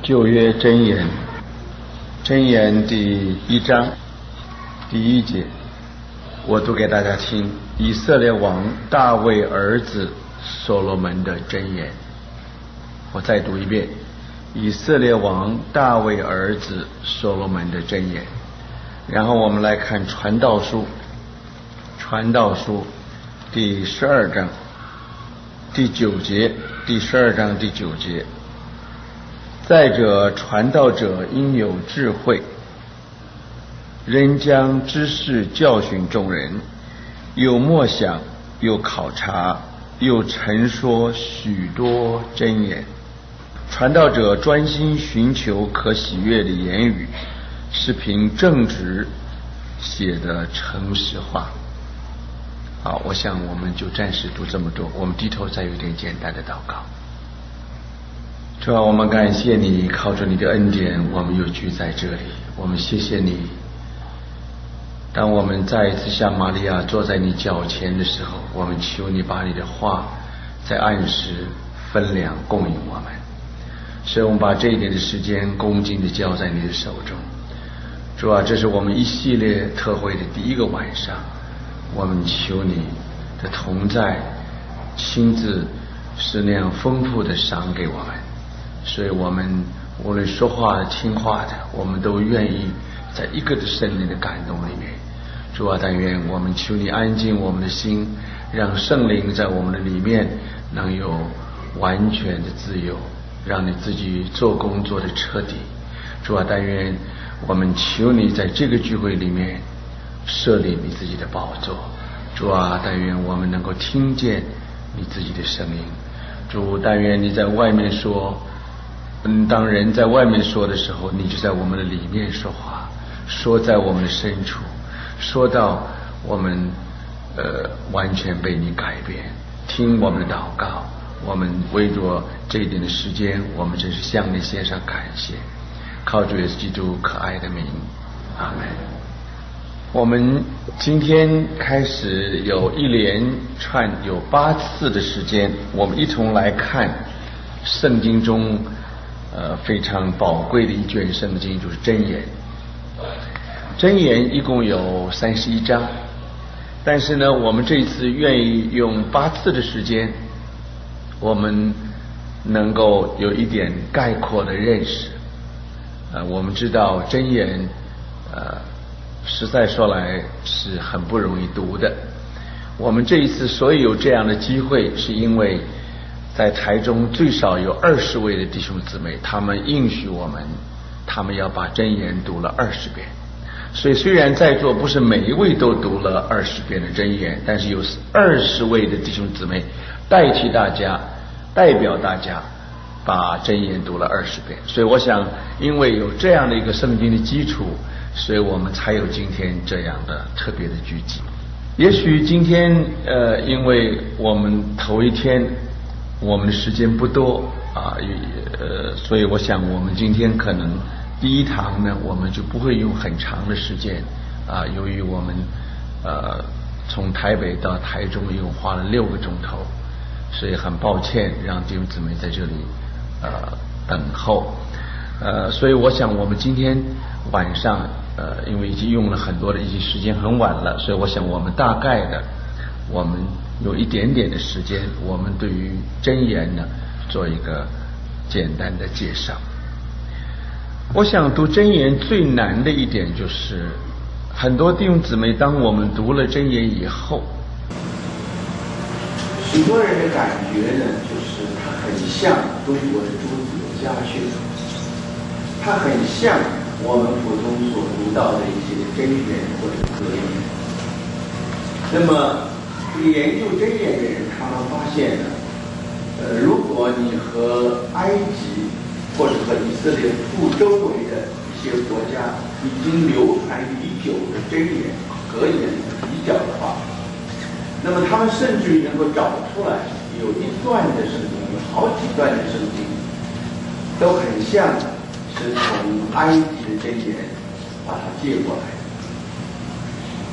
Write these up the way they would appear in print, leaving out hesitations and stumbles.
旧约箴言，箴言第1章第1节，我读给大家听。以色列王大卫儿子所罗门的箴言，我再读一遍。以色列王大卫儿子所罗门的箴言。然后我们来看传道书，传道书第12章第9节，第12章第9节。再者，传道者应有智慧，仍将知识教训众人，又默想，又考察，又陈说许多箴言。传道者专心寻求可喜悦的言语，是凭正直写的诚实话。好，我想我们就暂时读这么多，我们低头再有一点简单的祷告。主啊，我们感谢你，靠着你的恩典，我们又聚在这里。我们谢谢你，当我们再一次像玛利亚坐在你脚前的时候，我们求你把你的话在按时分粮供应我们。所以我们把这一点的时间恭敬地交在你的手中。主啊，这是我们一系列特会的第一个晚上，我们求你的同在，亲自是那样丰富的赏给我们。所以我们无论说话听话的，我们都愿意在一个的圣灵的感动里面。主啊，但愿我们求你安静我们的心，让圣灵在我们的里面能有完全的自由，让你自己做工做的彻底。主啊，但愿我们求你在这个聚会里面设立你自己的宝座。主啊，但愿我们能够听见你自己的声音。主，但愿你在外面说，当人在外面说的时候，你就在我们的里面说话，说在我们的深处，说到我们完全被你改变。听我们的祷告，我们为着这一点的时间，我们真是向你献上感谢。靠主耶稣基督可爱的名，阿门。我们今天开始有一连串有8次的时间，我们一同来看圣经中非常宝贵的一卷圣经，就是箴言。箴言一共有31章，但是呢，我们这一次愿意用8次的时间，我们能够有一点概括的认识。我们知道箴言实在说来是很不容易读的。我们这一次所以有这样的机会，是因为在台中最少有20位的弟兄姊妹，他们应许我们，他们要把箴言读了20遍。所以虽然在座不是每一位都读了20遍的箴言，但是有20位的弟兄姊妹代替大家，代表大家把箴言读了20遍。所以我想，因为有这样的一个圣经的基础，所以我们才有今天这样的特别的聚集。也许今天因为我们头一天我们的时间不多所以我想我们今天可能第一堂呢，我们就不会用很长的时间由于我们从台北到台中一共花了6个钟头，所以很抱歉让弟兄姊妹在这里等候。所以我想我们今天晚上因为已经用了很多的一些时间，很晚了，所以我想我们大概的我们有一点点的时间，我们对于箴言呢做一个简单的介绍。我想读箴言最难的一点就是，很多弟兄姊妹当我们读了箴言以后， 许多人的感觉呢，就是它很像中国的诸子家训，它很像我们普通所读到的一些箴言或者格言。那么研究箴言的人，他们发现呢，如果你和埃及或者和以色列周围的一些国家已经流传已久的箴言格言比较的话，那么他们甚至于能够找出来有一段的圣经，有好几段的圣经都很像是从埃及的箴言把它借过来的。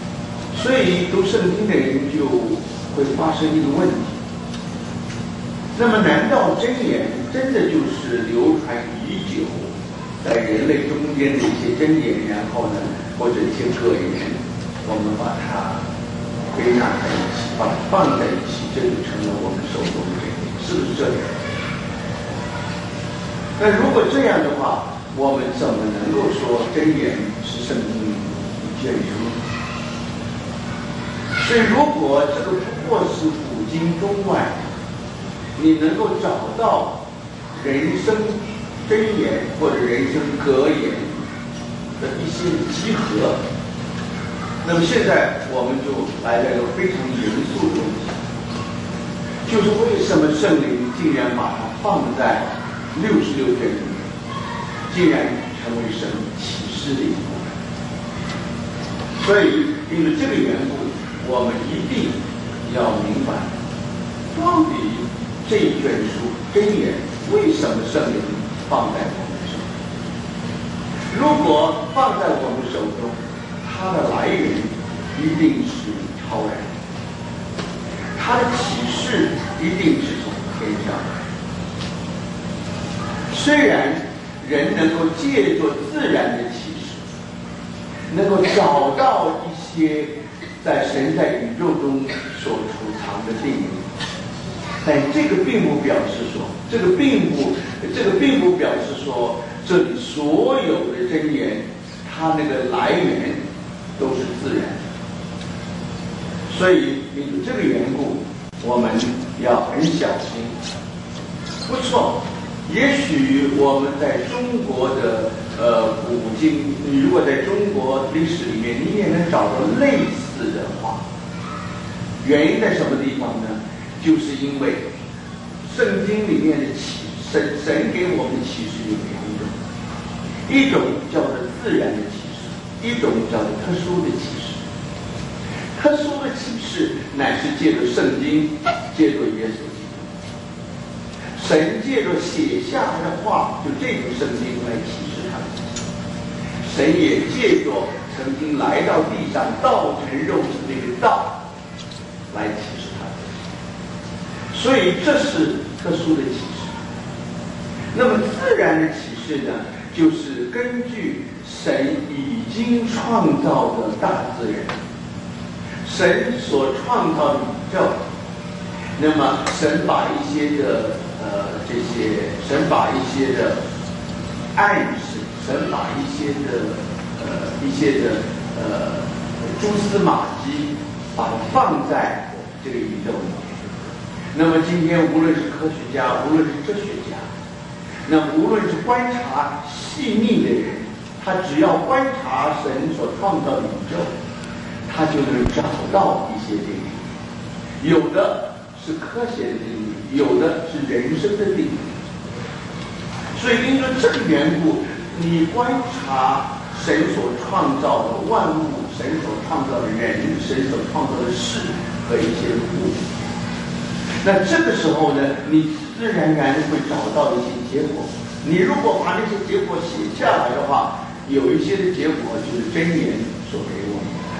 所以读圣经的人就会发生一个问题， 那么，难道真言真的就是流传已久，在人类中间的一些真言，然后呢，或者一些格言，我们把它归纳在一起，把它放在一起，这就成了我们手中的真言，是不是这样？那如果这样的话，我们怎么能够说真言是圣经一卷书？所以，如果这个不过是古今中外，你能够找到人生真言或者人生格言的一些集合，那么现在我们就来了一个非常严肃的问题，就是为什么圣灵竟然把它放在66卷里面，竟然成为神启示的一部分？所以因为这个缘故，我们一定要明白，到底这一卷书真言为什么圣灵放在我们手中？如果放在我们手中，它的来源一定是超然，它的启示一定是从天上来。虽然人能够借着自然的启示，能够找到一些在神在宇宙中所储藏的定义，但这个并不表示说，这个并不表示说，这里所有的真言，它那个来源都是自然的。所以因为这个缘故，我们要很小心。不错，也许我们在中国的古今，你如果在中国历史里面，你也能找到类似的话。原因在什么地方呢？就是因为圣经里面的神给我们的启示有两种，一种叫做自然的启示，一种叫做特殊的启示。特殊的启示乃是借着圣经，借着耶稣基督，神借着写下来的话，就这种圣经来启示他自己。神也借着曾经来到地上道成肉身那个道来启示他自己。所以这是特殊的启示。那么自然的启示呢，就是根据神已经创造的大自然，神所创造的宇宙，那么神把一些的神把一些的暗示，神把一些的蛛丝马迹，把它放在这个宇宙里面。那么今天无论是科学家，无论是哲学家，那么无论是观察细腻的人，他只要观察神所创造的宇宙，他就能找到一些定律。有的是科学的定律，有的是人生的定律。所以因为这个缘故，你观察神所创造的万物，神所创造的人，神所创造的事和一些物，那这个时候呢，你自然而然会找到一些结果。你如果把那些结果写下来的话，有一些的结果就是真言所给我们的。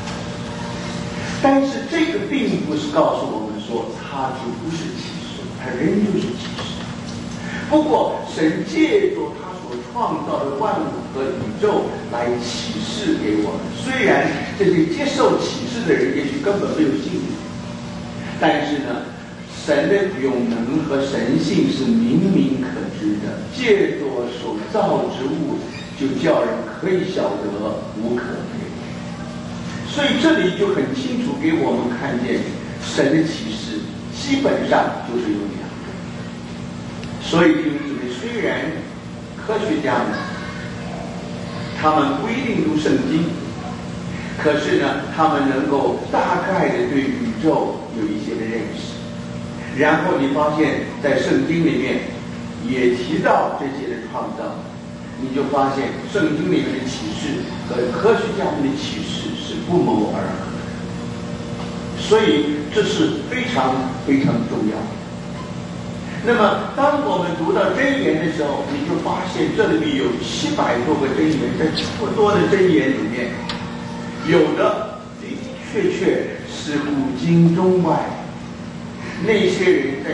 但是这个并不是告诉我们说它就不是启示，它仍旧是启示。不过神借着他所创造的万物和宇宙来启示给我们，虽然这些接受启示的人也许根本没有信心，但是呢，神的永能和神性是明明可知的，借着所造之物，就叫人可以晓得无可非。所以这里就很清楚给我们看见，神的启示基本上就是有两种。所以弟兄姊妹，虽然科学家们他们不一定读圣经，可是呢，他们能够大概的对宇宙有一些的认识。然后你发现在圣经里面也提到这些的创造，你就发现圣经里面的启示和科学家们的启示是不谋而合的，所以这是非常非常重要的。那么当我们读到箴言的时候，你就发现这里面有700多个箴言，在这么多的箴言里面，有的的确是古今中外那些人在那里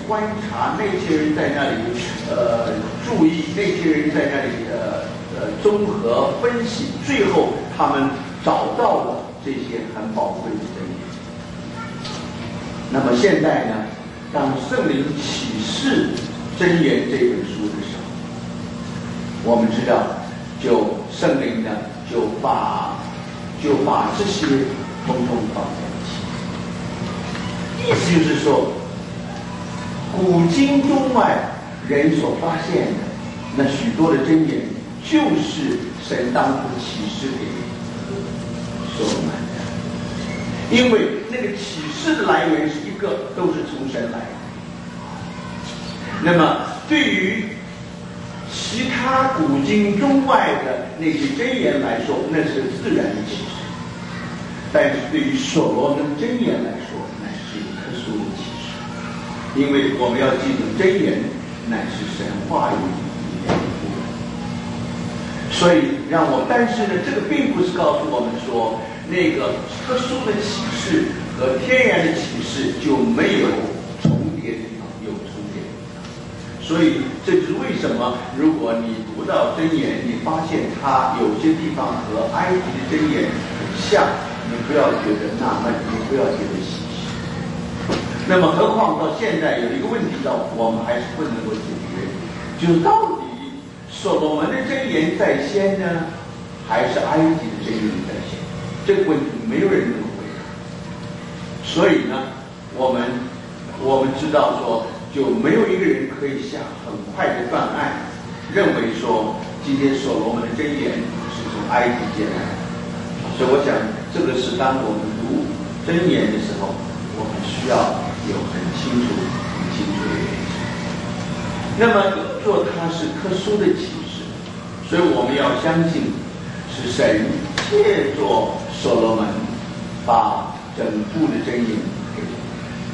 观察，那些人在那里注意，那些人在那里综合分析，最后他们找到了这些很宝贵的真言。那么现在呢，当圣灵启示真言这本书的时候，我们知道，圣灵呢就把这些统统放在一起。意思就是说，古今中外人所发现的那许多的真言，就是神当初启示给所罗门的，因为那个启示的来源是一个，都是从神来的。那么对于其他古今中外的那些真言来说，那是自然的启示；但是对于所罗门真言来说，那是一个特殊的启示。因为我们要记住，真言乃是神话语里面的部分。所以但是呢，这个并不是告诉我们说，那个特殊的启示和天然的启示就没有重叠的地方，有重叠的地方。所以这就是为什么，如果你读到真言，你发现它有些地方和埃及的真言很像，你不要觉得纳闷，你不要觉得稀奇。那么何况到现在有一个问题我们还是不能够解决，就是到底所罗门的真言在先呢，还是埃及的真言在先？这个问题没有人能够回答。所以呢，我们知道说，就没有一个人可以下很快的断案，认为说今天所罗门的真言是从埃及借来的。所以我想，这个是当我们读真言的时候，我们需要有很清楚的认识。那么做它是特殊的启示，所以我们要相信是神借着所罗门把整部的真言给我们。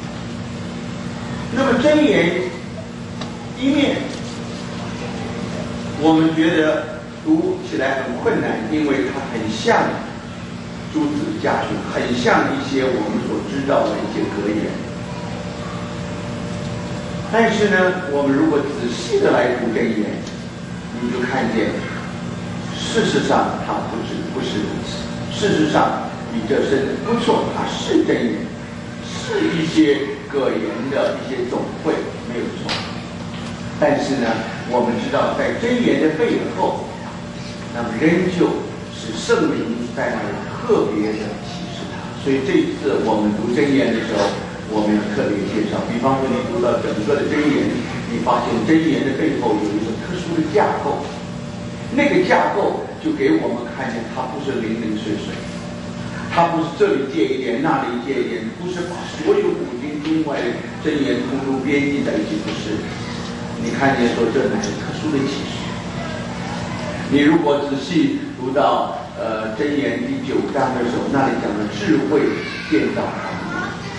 那么真言一面我们觉得读起来很困难，因为它很像诸子家训，很像一些我们所知道的一些格言。但是呢，我们如果仔细的来读真言，你就看见，事实上它不是如此。事实上，你这是不错，它是真言，是一些格言的一些总汇，没有错。但是呢，我们知道在真言的背后，那么仍旧是圣灵在那里特别的启示它。所以这一次我们读真言的时候，我们要特别介绍。比方说，你读到整个的真言，你发现真言的背后有一个特殊的架构，那个架构就给我们看见，它不是零零碎碎，它不是这里借一点，那里借一点，不是把所有古今中外的真言通通编辑在一起，不是。你看见说，这乃是特殊的启示。你如果仔细读到真言第9章的时候，那里讲的智慧建造房屋。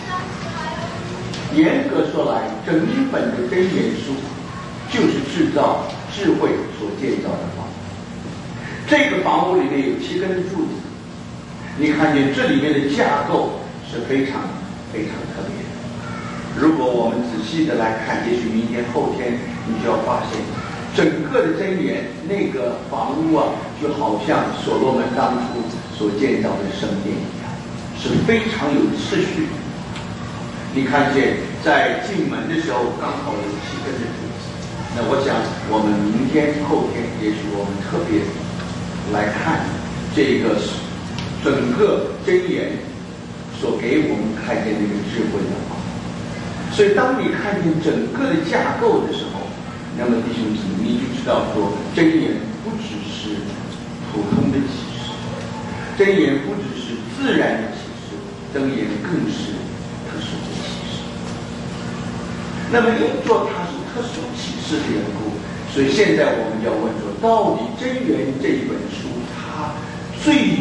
严格说来，整本的真言书就是制造智慧所建造的房屋。这个房屋里面有7根柱子，你看见这里面的架构是非常非常特别的。如果我们仔细的来看，也许明天后天你就要发现，整个的真言那个房屋啊，就好像所罗门当初所建造的圣殿一样，是非常有秩序。你看见在进门的时候刚好有7根的柱子。那我想我们明天后天也许我们特别来看这个整个真言所给我们看见那个智慧的话。所以当你看见整个的架构的时候，那么弟兄姊妹，你就知道说，真言不只是普通的启示，真言不只是自然的启示，真言更是特殊的启示。那么因着它是特殊启示的缘故，所以现在我们要问说，到底真言这一本书它最